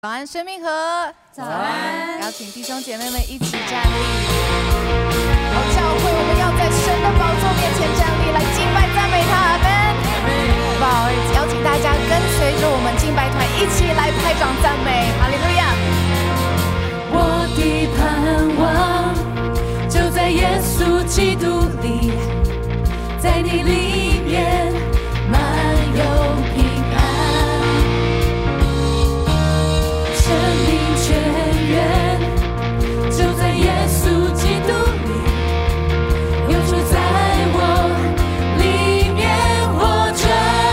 早安，生命河。 早安。 邀请弟兄姐妹们一起站立。好，教会我们要在神的宝座面前站立，来敬拜赞美他。阿们。好不好？邀请大家跟随着我们敬拜团一起来拍掌赞美。哈利路亚。 我的盼望就在耶稣基督里，在你里面满有平安，生命泉源就在耶稣基督里，有主在我里面活着。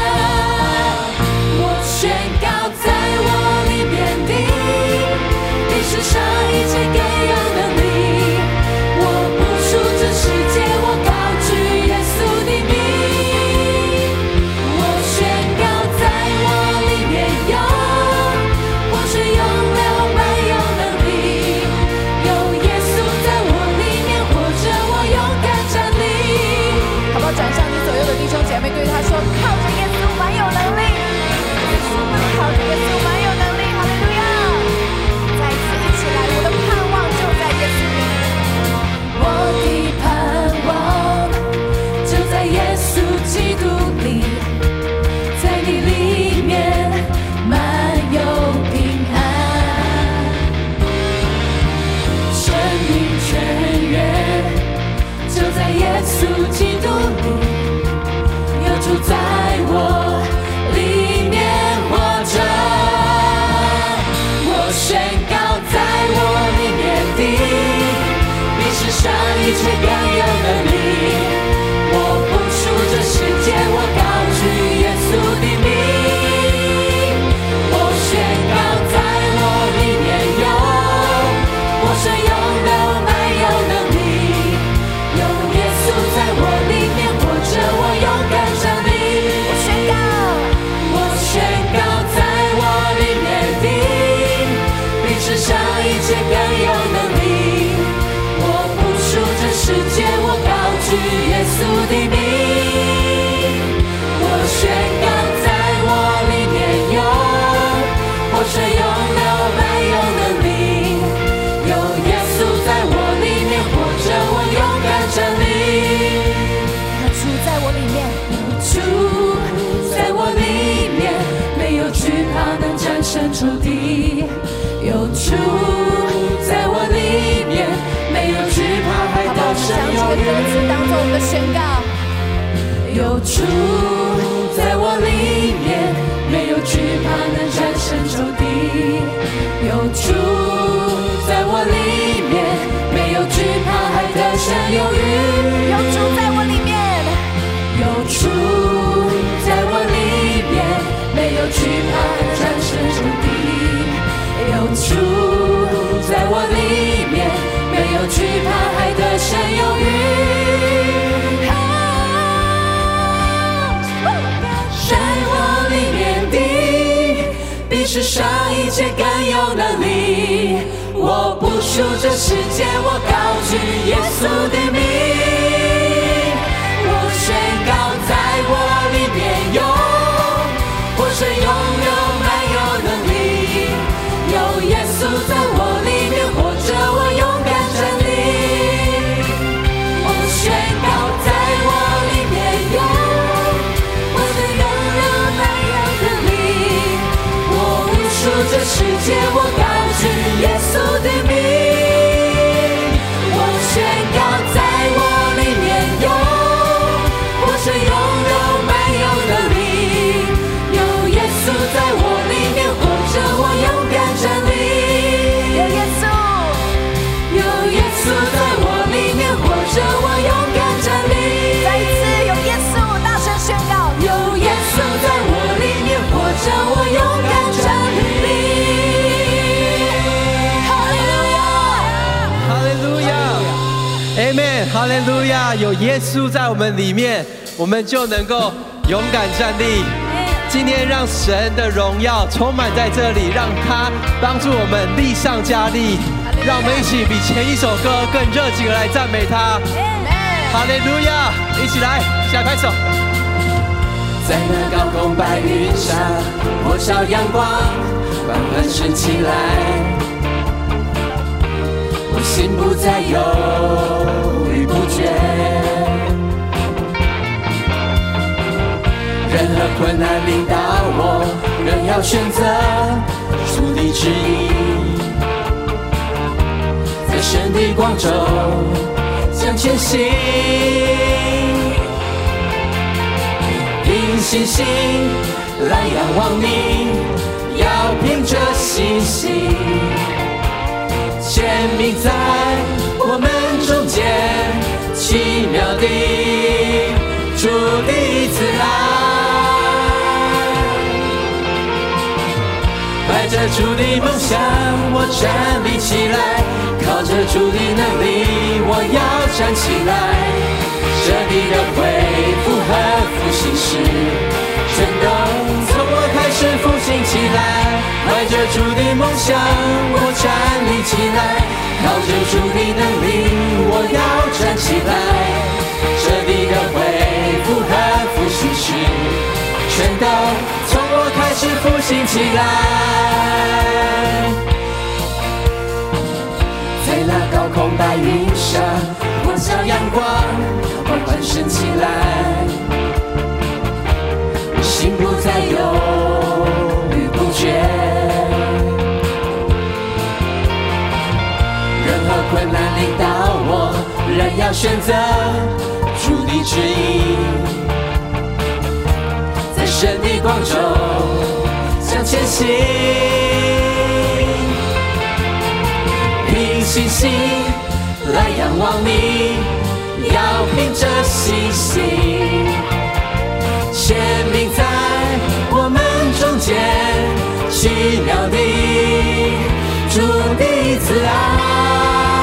我宣告在我里面的比世上一切更有能力，我不输这世界，我高举耶稣的名。我宣告在我里面有活水涌流满有能力，有耶稣在我里面活着，我勇敢站立。 好不好？转向你左右的弟兄姐妹，对他说：靠着耶稣满有能力，靠着耶稣满有能力。哈利路亚！再一次一起来，我的盼望就在耶稣里。 我的盼望就在耶稣基督里，在你里面满有平安，生命泉源就在耶稣基督里，有主在我里面活着。我宣告在我里面的比世上一切更有能力，我不输这世界，我高举耶稣的名。我宣告在我里面有活水涌流满有能力，有耶稣在我里面活着，我勇敢站立。 我宣告， 我宣告在我里面的比世上一切更有能力，我不输这世界，我高举耶稣的名。我宣告在我里面有活水涌流满有能力，有耶稣在我里面活着，我勇敢站立。 那主在我里面， 主在我里面，没有惧怕能战胜仇敌。有主在我里面，没有惧怕还得胜有余。 歌词当做我们的宣告。 有主在我里面，没有惧怕能战胜仇敌。有主在我里面，没有惧怕还得胜有余。 有主在我里面， 有主在我里面，没有惧怕战胜仇敌。有主在我里面，没有惧怕还得胜有余。在我里面的比世上一切更有能力，我不输这世界，我高举耶稣的名。我宣告在我里面有活水涌流满有能力，有耶稣在我里面活着，我勇敢站立。我宣告在我里面有活水涌流满有能力，我不输这世界，我高举耶稣的名。我宣告在我里面有活水涌流满有能力，有耶稣在我里面活着，我勇敢站立。 有耶稣， 有耶稣在我里面活着，我勇敢站立。 再一次有耶稣，大声宣告。 有耶稣在我里面活着，我勇敢站立。哈利路亚， 哈利路亚 ，Amen， 哈利路亚！有耶稣在我们里面，我们就能够勇敢站立。今天让神的荣耀充满在这里，让他帮助我们力上加力。让我们一起比前一首歌更热情地来赞美他。哈利路亚！一起来，下拍手。 在那高空白云上，破晓阳光， 缓缓升起来，我心不再犹豫不决。任何困难临到我，仍要选择主的旨意，在神的光中向前行，凭信心来仰望你，要凭着信心，显明在我们中间奇妙的主的慈爱。怀着主的梦想，我站立起来，靠着主的能力，我要站起来。这地的恢复和复兴时，全都从我开始复兴起来。怀着主的梦想，我站立起来，靠着主的能力，我要站起来。这地的恢复和复兴时，全都从我开始复兴起来。在那高空白云上，我照阳光缓缓升起来，我心不再犹豫不决。任何困难临到我，仍要选择主的旨意，在神的光中向前行，凭信心来仰望你，要凭着信心，显明在我们中间奇妙的主的慈爱。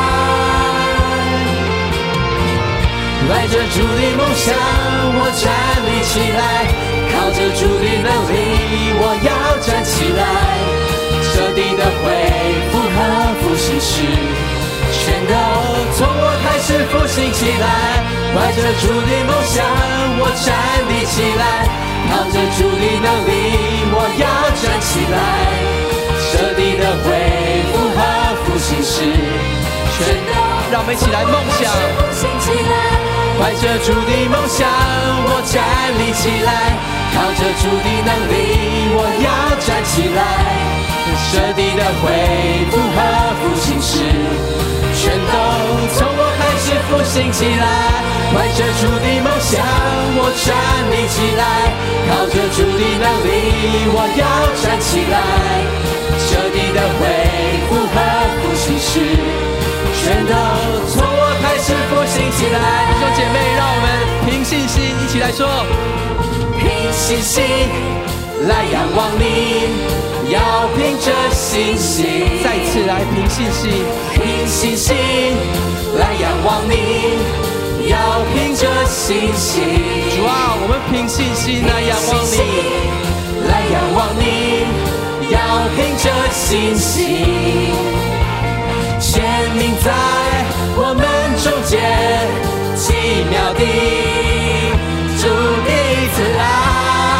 怀着主的梦想，我站立起来，靠着主的能力，我要站起来。这地的恢复和复兴时，全都从我开始复兴起来。怀着主的梦想，我站立起来，靠着主的能力，我要站起来。这地的恢复和复兴时，全都让我们一起来梦想。 怀着主的梦想，我站立起来，靠着主的能力，我要站起来。这地的恢复和复兴时，全都从我开始复兴起来。怀着主的梦想，我站立起来，靠着主的能力，我要站起来。这地的恢复和复兴时，全都从我开始复兴起来。 弟兄姐妹，让我们凭信心一起来说， 凭信心来仰望你，要凭着信心。 再次来凭信心， 凭信心来仰望你，要凭着信心。 主啊，我们凭信心来仰望你， 来仰望你，要凭着信心，显明在我们中间奇妙的主的慈爱。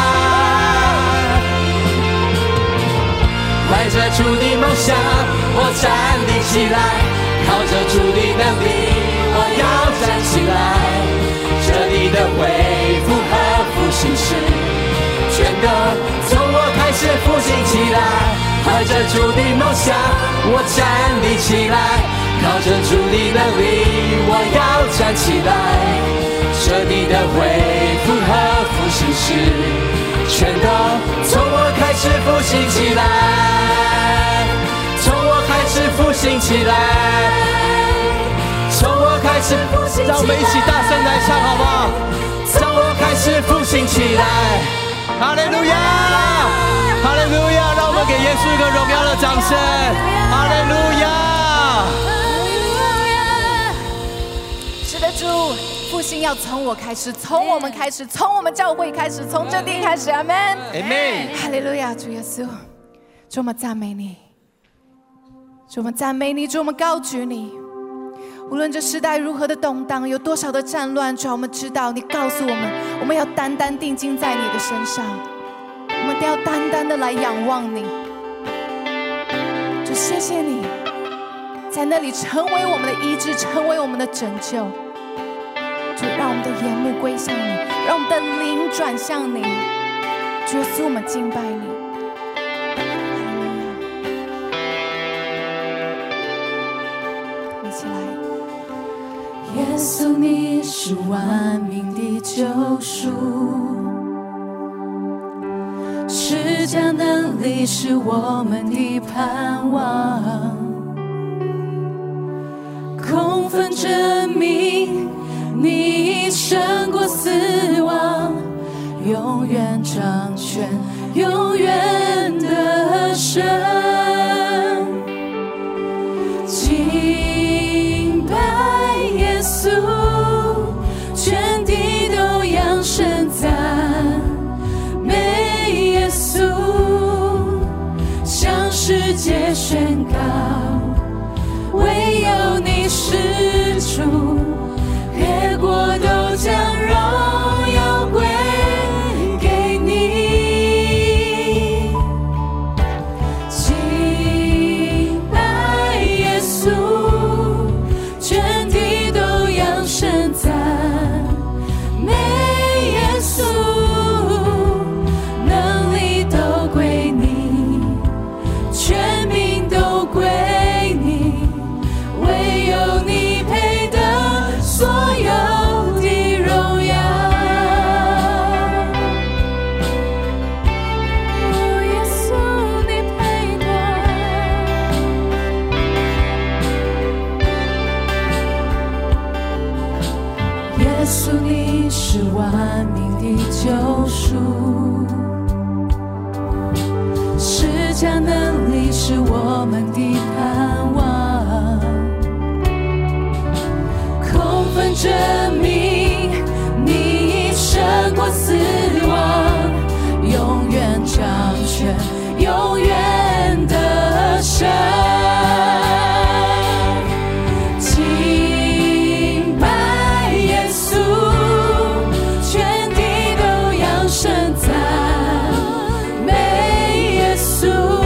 怀着主的梦想，我站立起来，靠着主的能力，我要站起来。这里的恢复和复兴时，全都从我开始复兴起来。怀着主的梦想，我站立起来，靠着主的能力，我要站起来。这里的恢复和复兴时，全都从我开始复兴起来，从我开始复兴起来，从我开始复兴起来。 让我们一起大声来唱好不好？ 从我开始复兴起来。 哈利路亚，哈利路亚！让我们给耶稣一个荣耀的掌声，哈利路亚！ 是的，主，复兴要从我开始，从我们开始，从我们教会开始，从这地开始，阿们， 阿们， 哈利路亚！主耶稣，主我们赞美你，主我们赞美你，主我们高举你。无论这时代如何的动荡，有多少的战乱，主要我们知道你告诉我们，我们要单单定睛在你的身上，我们都要单单的来仰望你。 主谢谢你，在那里成为我们的医治，成为我们的拯救。主，让我们的眼目归向你，让我们的灵转向你。主耶稣，我们敬拜你。一起来。 耶稣，你是万民的救赎，施加能力是我们的盼望，空分证明你胜过死亡，永远掌权，永远的神。敬拜耶稣，全地都扬声赞美耶稣，向世界宣告，唯有你是主，列国都将荣耀归给你。敬拜耶稣，全地都扬声赞美耶稣，能力都归你，权柄都归你，唯有你配得所有的荣耀。耶稣，你配得。耶稣，你是万民的救赎，施加能力是我们的盼望，空分证明你胜过死亡，永远掌权，永远的神。敬拜耶稣，全地都扬声赞美耶稣，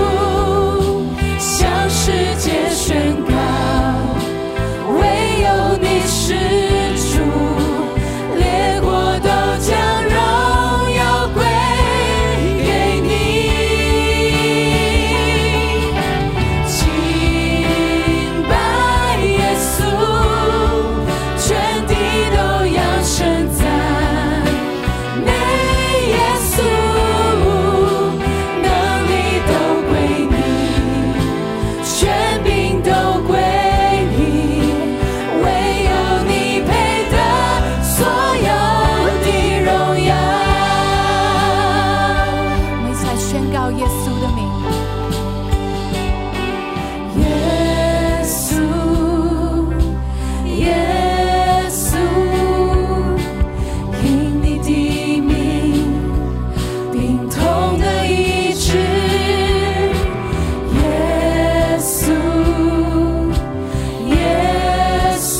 向世界宣告，唯有你是主，列国都将荣耀归给你。敬拜耶稣，全地都扬声赞美耶稣，能力都归你，权柄都归你，唯有你配得所有的荣耀。 我们一起来宣告耶稣的名。 耶稣，耶稣，因你的名，病痛的医治。耶稣，耶稣，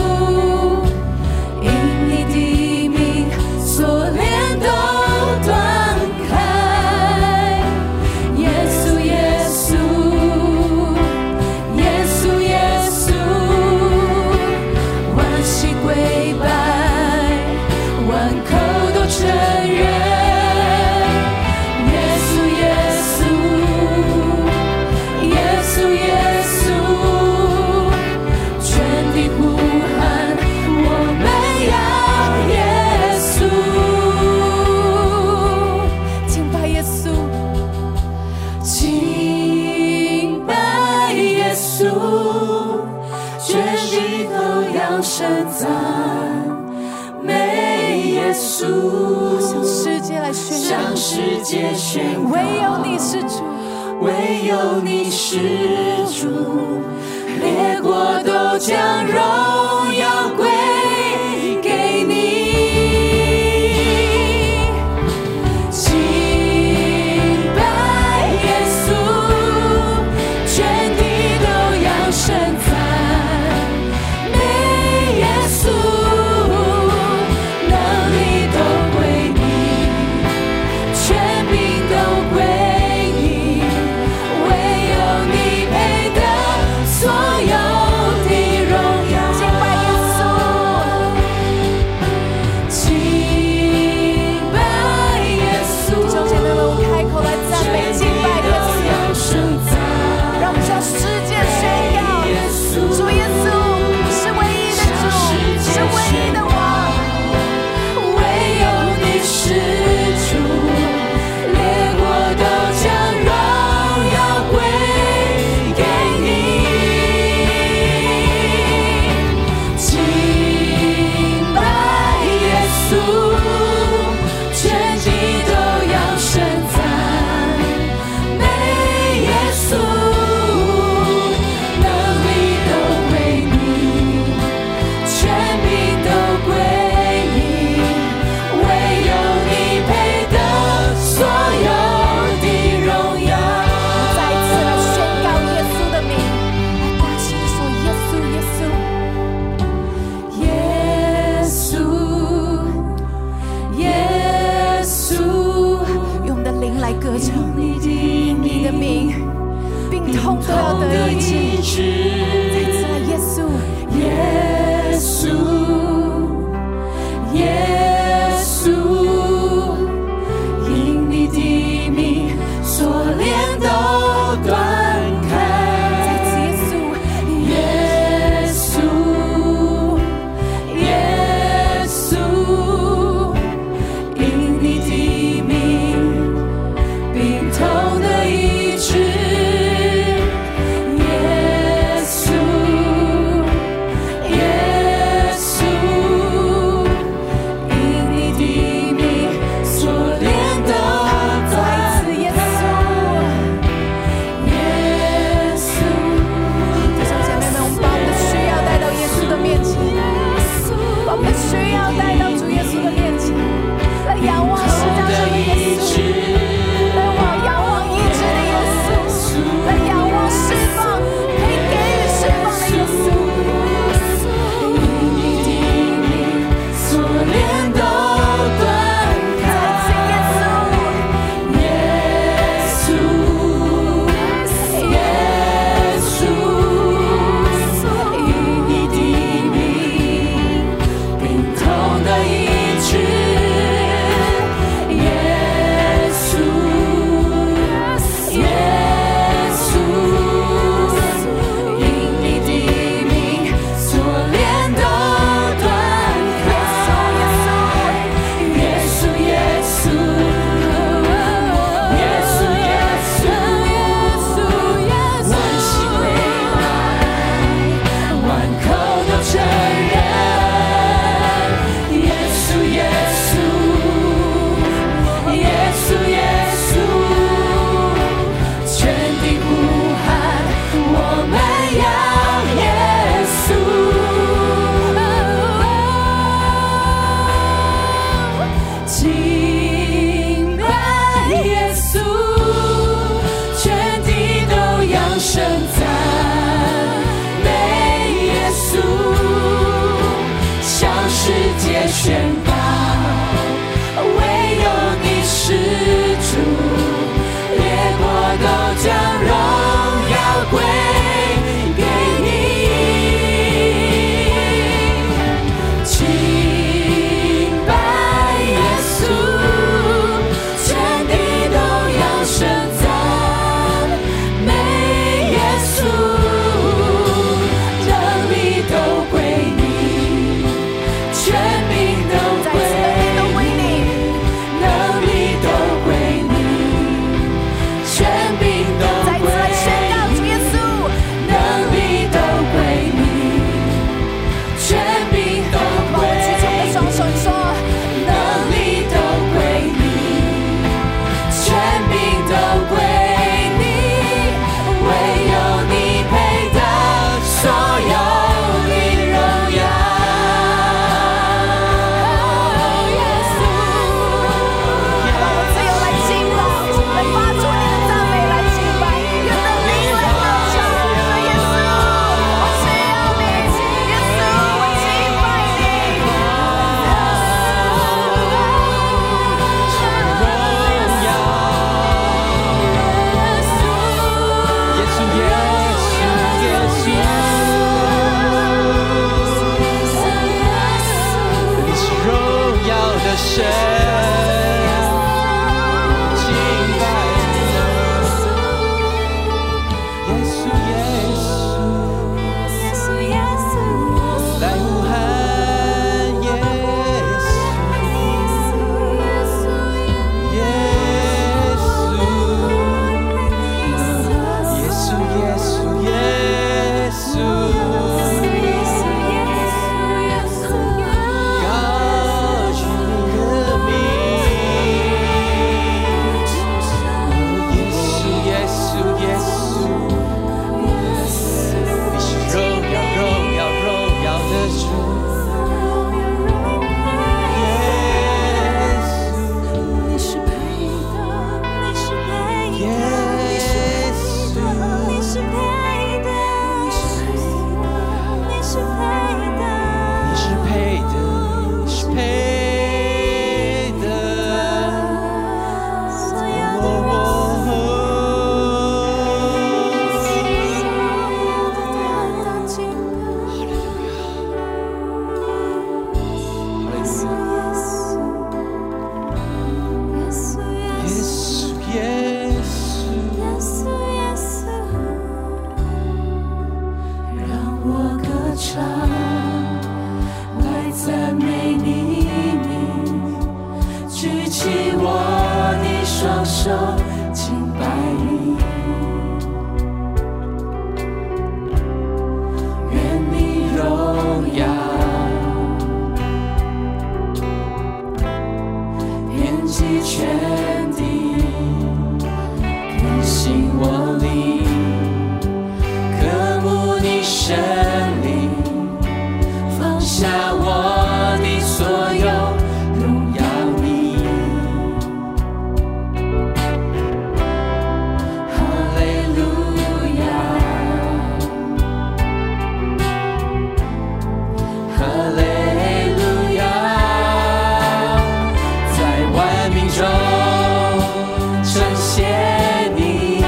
因你的名，锁链都断开。耶稣，耶稣，耶稣，耶稣，万膝跪拜，万口都承认。耶稣，耶稣，耶稣，耶稣，全地呼喊，我们要耶稣。 敬拜耶稣， 敬拜耶稣，全地都扬声赞美耶稣， 向世界来宣向告， 世界宣告， 唯有你是主。 唯有你是主，列国都将荣耀归给你。敬拜耶稣，全地都扬声赞美耶稣，能力都归你，权柄都归你，唯有你配痛都要得医治。再次来，耶稣， 耶稣，耶稣，因你的名，锁链都断开。 再次耶稣， 耶稣，耶稣，因你的名，病痛的医治。耶稣，耶稣，因你的名，锁链都断开。耶稣， 弟兄姐妹们，我们把我们的需要带到耶稣的面前，把我们的需要带到主耶稣的面前，来仰望施加者的耶稣，来仰望医治的耶稣，来仰望释放可以给予释放的耶稣。 因你的名，锁链都断开。耶稣，耶稣，因你的名，病痛的医治。耶稣，耶稣，因你的名，锁链都断开。耶稣，耶稣，耶稣，耶稣，万心归来，万口都承认。耶稣，耶稣，耶稣，耶稣，全地呼喊，我们要耶稣，敬拜耶稣，全地都扬声赞美耶稣，向世界宣告，唯有你是主，列国都将荣耀归给你。敬拜耶稣，全地都扬声赞美耶稣，能力都归你，权柄都再次能力都归你， 能力都归你，权柄都再次归来宣告主耶稣， 能力都归你，权柄都把我归举起我们的双手，你说能力都归你，权柄都归你，唯有你配得所有的荣耀。耶稣， 让我自由来敬拜，来发出你的赞美，来敬拜，愿能力来更强。耶稣，我需要你，耶稣，我敬拜你。 耶稣，耶稣，耶稣，你是荣耀的神，敬拜你，耶稣，耶稣，来呼喊耶稣，耶稣，耶稣，耶稣，耶稣，高举你的名，耶稣，耶稣，耶稣， 唱，来赞美你名，举起我的双手敬拜你。愿你荣耀遍及全地，更新我灵，渴慕你圣灵，放下我的所有，荣耀你。哈利路亚，哈利路亚，在万民中称谢你，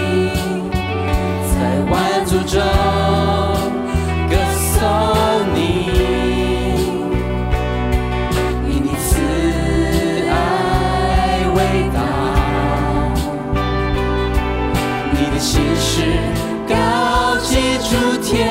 在万族中歌颂你，因你慈爱伟大，你的心事高举诸天，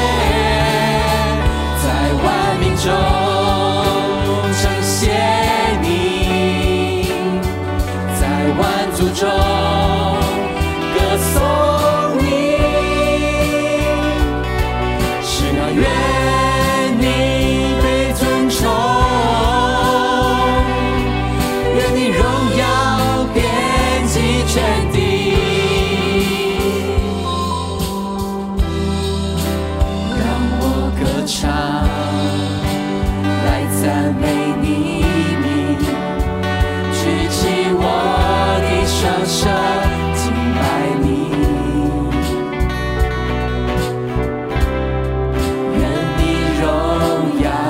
在万民中称谢你，在万族中歌颂你。是那愿你被尊崇，愿你荣耀遍及全地，让我歌唱，来赞美你名，举起我的双手敬拜你。愿你荣耀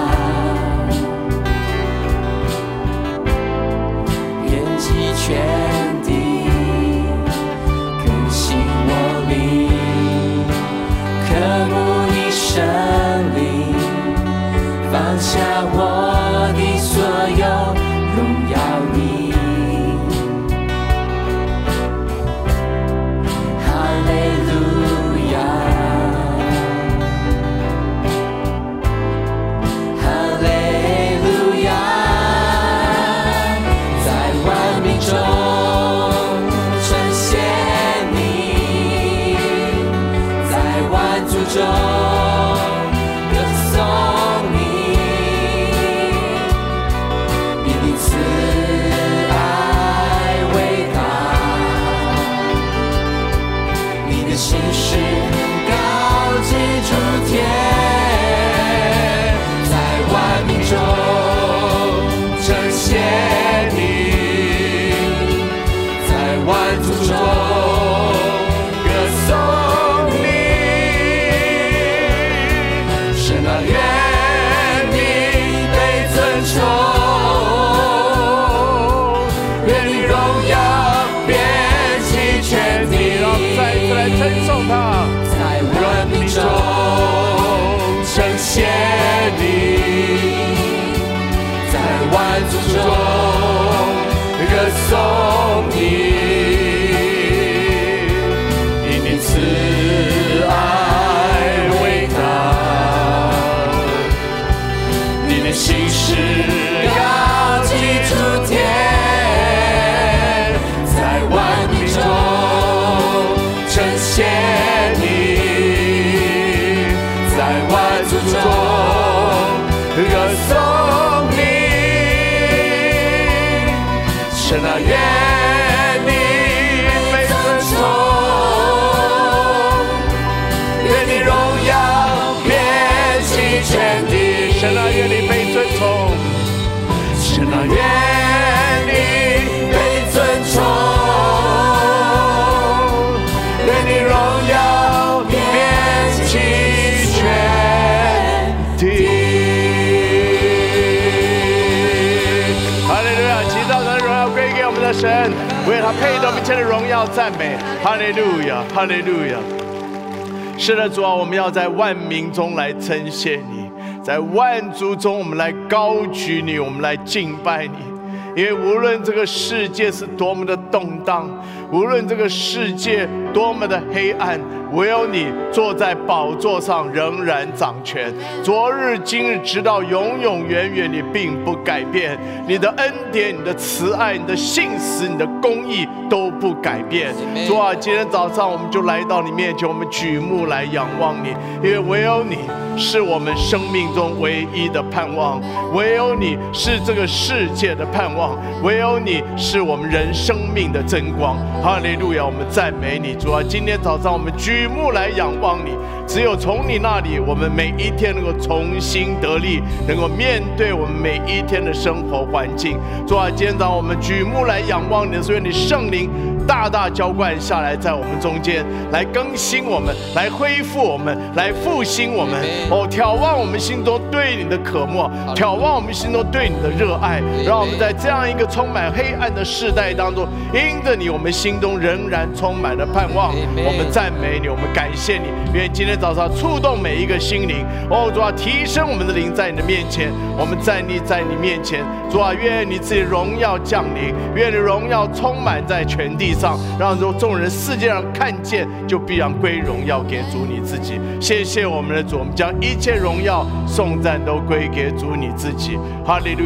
遍及全地，更新我灵，渴慕你圣灵，放下我的所有，荣耀你。哈利路亚，哈利路亚，在万民中称谢你，在万族中歌颂你，因你慈爱伟大，你的心事高举诸天，在万民中称谢你，在万族中歌颂你。神啊，愿你被尊崇，愿你荣耀遍及全地。让我们再一次来称颂他，在万民中称谢你，在万族中歌颂你，因你慈爱伟大，你的心事高举诸天，在万民中称谢你，在万族中歌颂你。神啊，愿你被尊崇，愿你荣耀遍及全地。神啊，愿你被尊崇，神啊，愿你被尊崇，愿你荣耀遍及全地。哈利路亚！祈祷的荣耀归给我们的神，为他配得一切的荣耀赞美。哈利路亚，哈利路亚！是的，主啊，我们要在万民中来称谢你，在万族中我们来高举你，我们来敬拜你。因为无论这个世界是多么的动荡，无论这个世界多么的黑暗，唯有你坐在宝座上仍然掌权，昨日今日直到永永远远，你并不改变。你的恩典、你的慈爱、你的信实、你的公义都不改变。主啊，今天早上我们就来到你面前，我们举目来仰望你，因为唯有你是我们生命中唯一的盼望，唯有你是这个世界的盼望，唯有你是我们人生命的真光。哈利路亚，我们赞美你。主啊，今天早上我们举目来仰望你，只有从你那里，我们每一天能够重新得力，能够面对我们每一天的生活环境。主啊，今天早上我们举目来仰望你的时候，你圣灵大大浇灌下来，在我们中间来更新我们，来恢复我们，来复兴我们。眺望我们心中对你的渴慕，眺望我们心中对你的热爱，让我们在这样一个充满黑暗的世代当中，因着你，我们心中仍然充满了盼望。我们赞美你，我们感谢你，愿今天早上触动每一个心灵。主啊，提升我们的灵在你的面前，我们站立在你面前。主啊，愿你自己荣耀降临，愿你荣耀充满在全地上，让众人世界上看见，就必然归荣耀给主你自己。谢谢我们的主，我们将一切荣耀颂赞都归给主你自己。哈利路亚。